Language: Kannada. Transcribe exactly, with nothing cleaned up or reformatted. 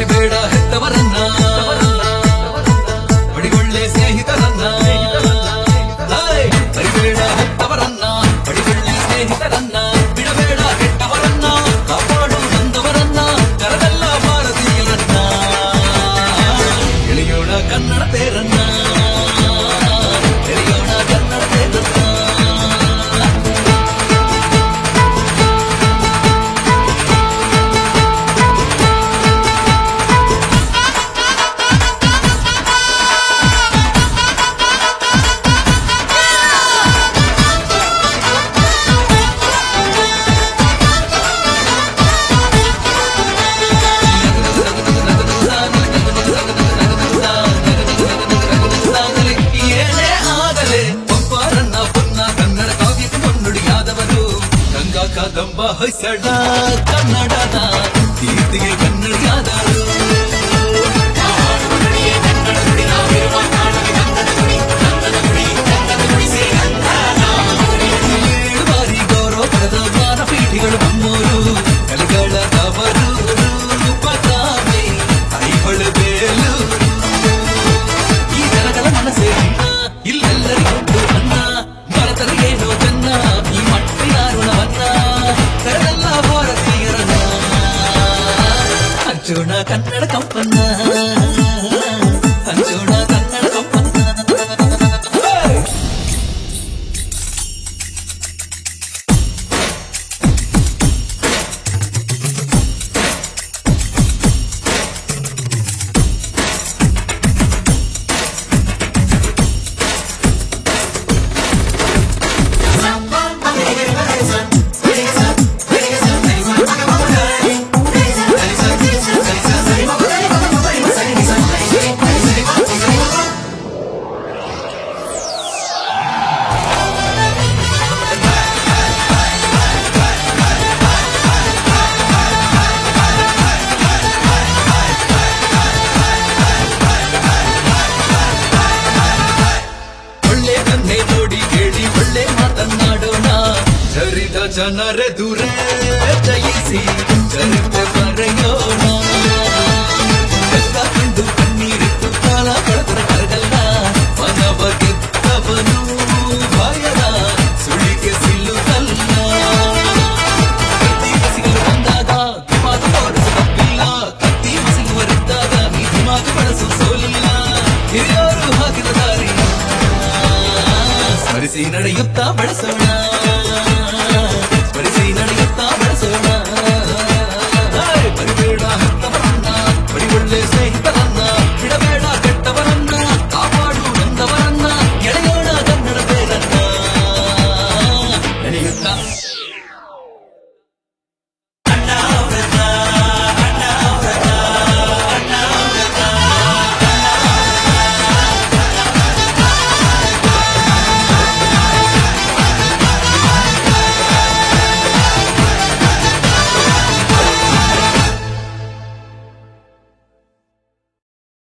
ಮರಿಬೇಡ ಹೆತ್ತವರನ್ನ ಬಡಿಗೊಳ್ಳೆ ಸ್ನೇಹಿತರನ್ನ ಮರಿಬೇಡ ಹೆತ್ತವರನ್ನ ಬಡಿಗೊಳ್ಳೆ ಸ್ನೇಹಿತರನ್ನ ಬಿಡಬೇಡ ಕೆಟ್ಟವರನ್ನ ಕಾಪಾಡು ಬಂದವರನ್ನ ಕರದಲ್ಲ ಭಾರತೀಯರನ್ನ ಎಳೆಯೋಣ ಕನ್ನಡ ತೇರನ್ನ ಎಳೆಯೋಣ ಕನ್ನಡ ತೇರನ್ನ ಕದಂಬ ಹೊಯ್ಸಳ ಕನ್ನಡದ ಕೀರ್ತಿಗೆ ಕನ್ನಡಿಯಾದರು ಏಳು ಬಾರಿ ಗೌರವ ಪಡೆದ ಜ್ಞಾನಪೀಠಿಗಳು ನಮ್ಮೂರು ಕಲೆಗಳ ತವರೂರು ಪತಾಮಿ ಐಹೊಳೆ ಬೇಲೂರು ಈ ಜನಗಳ ಮನಸ್ಸೇ ಇಲ್ಲೆಲ್ಲರಿಗೊಂದು ಅನ್ನ ಮರೆತರಿಗೇನೋ ಜನ್ನ ಈ ಮಟ್ಟಿನ ಋಣವನ್ನ ಕರೆದಲ್ಲ ಭಾರತೀಯರನ್ನ ಹಂಚೋಣ ಕನ್ನಡ ಕಂಪನ್ನ ಹಂಚೋಣ ಕನ್ನಡ ಕಂಪನ್ನ ನೋಡಿ ಕೇಳಿ ಒಳ್ಳೆ ಮಾತನ್ನಾಡೋಣ ಹರಿದ ಜನರೆದುರೇ ಜಯಿಸಿ